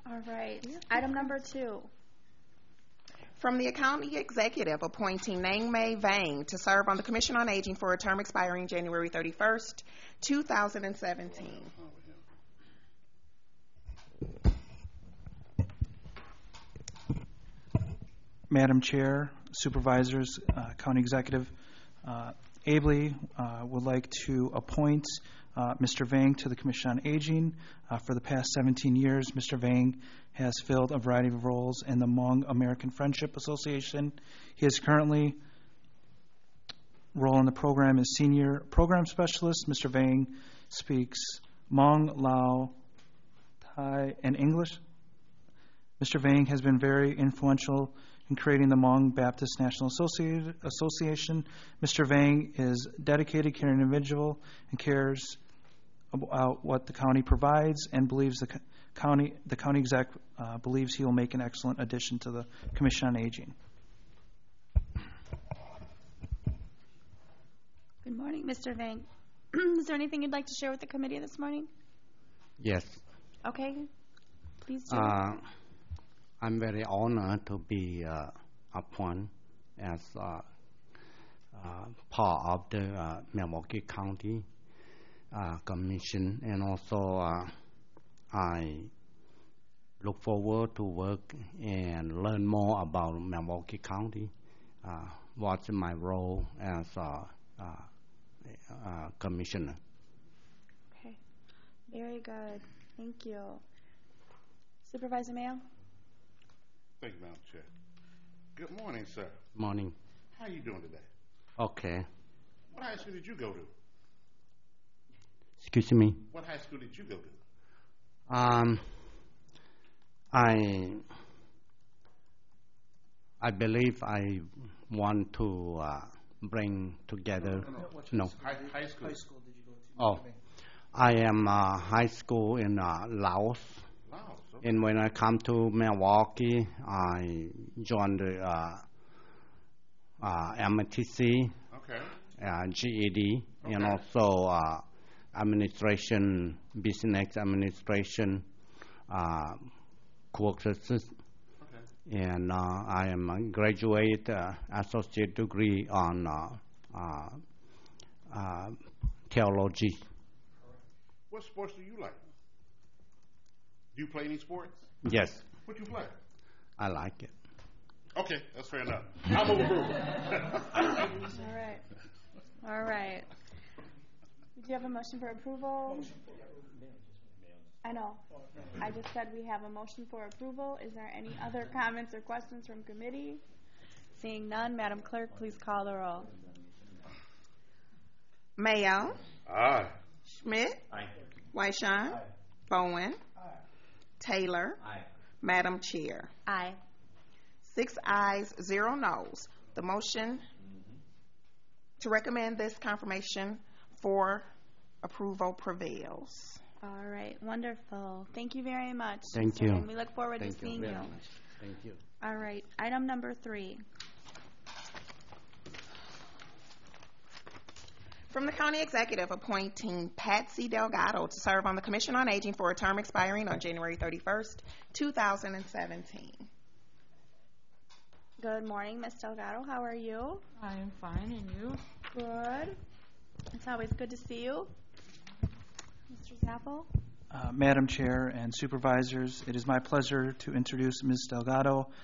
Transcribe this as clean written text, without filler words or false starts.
All right. Item number 2. From the County Executive, appointing Nang Mei Vang to serve on the Commission on Aging for a term expiring January 31st, 2017. Madam Chair, Supervisors, County Executive, ably would like to appoint Mr. Vang to the Commission on Aging. For the past 17 years, Mr. Vang has filled a variety of roles in the Hmong American Friendship Association. He is currently role in the program as Senior Program Specialist. Mr. Vang speaks Hmong, Lao, Thai, and English. Mr. Vang has been very influential in creating the Hmong Baptist National Association. Mr. Vang is a dedicated, caring individual and cares about what the county provides, and believes the county exec believes he will make an excellent addition to the Commission on Aging. Good morning, Mr. Vang. Is there anything you'd like to share with the committee this morning? Yes. Okay. Please do. I'm very honored to be appointed as part of the Milwaukee County Commission, and also I look forward to work and learn more about Milwaukee County. What's my role as commissioner? Okay. Very good. Thank you. Supervisor Mayo? Thank you, Madam Chair. Good morning, sir. Morning. How are you doing today? Okay. What high school did you go to? Excuse me. What high school did you go to? I believe I want to bring together. No. High school. High school did you go to? Oh, I am high school in Laos. Laos. Okay. And when I come to Milwaukee, I joined the MTC, Okay. GED, Okay. and also administration, business administration courses. Okay. And I am a graduate associate degree on theology. What sports do you like? Do you play any sports? Yes, What you play? I like it. Okay, that's fair enough. I'm overruled. All right. All right. Do you have a motion for approval? I know. I just said we have a motion for approval. Is there any other comments or questions from committee? Seeing none, Madam Clerk, please call the roll. Mayo, Aye. Schmidt, Weishan, Bowen, Taylor, Madam Chair. Aye. 6 ayes, 0 noes. The motion to recommend this confirmation for approval prevails. All right. Wonderful. Thank you very much. Thank Mr. you. Vang. We look forward Thank to you seeing very you. much. Thank you. All right. Item number 3. From the County Executive, appointing Patsy Delgado to serve on the Commission on Aging for a term expiring on January 31st, 2017. Good morning, Ms. Delgado. How are you? I am fine, and you? Good. It's always good to see you. Mr. Zappel? Madam Chair and Supervisors, it is my pleasure to introduce Ms. Delgado